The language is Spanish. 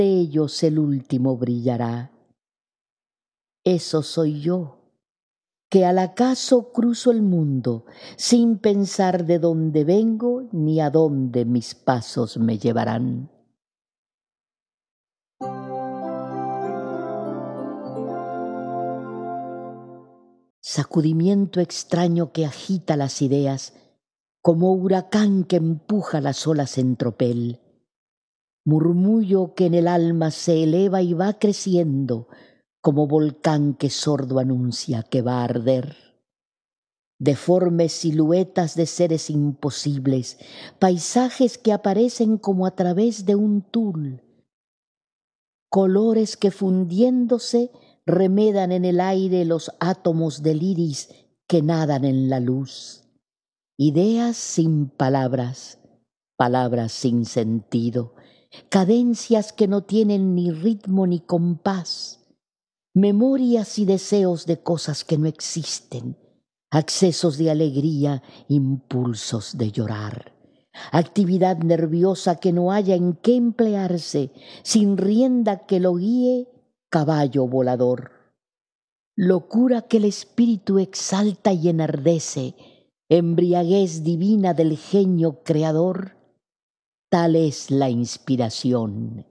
de ellos el último brillará. Eso soy yo, que al acaso cruzo el mundo sin pensar de dónde vengo ni a dónde mis pasos me llevarán. Sacudimiento extraño que agita las ideas, como huracán que empuja las olas en tropel. Murmullo que en el alma se eleva y va creciendo, como volcán que sordo anuncia que va a arder. Deformes siluetas de seres imposibles, paisajes que aparecen como a través de un tul, colores que fundiéndose remedan en el aire los átomos del iris que nadan en la luz. Ideas sin palabras, palabras sin sentido, cadencias que no tienen ni ritmo ni compás, memorias y deseos de cosas que no existen, accesos de alegría, impulsos de llorar, actividad nerviosa que no haya en qué emplearse, sin rienda que lo guíe, caballo volador. Locura que el espíritu exalta y enardece, embriaguez divina del genio creador, tal es la inspiración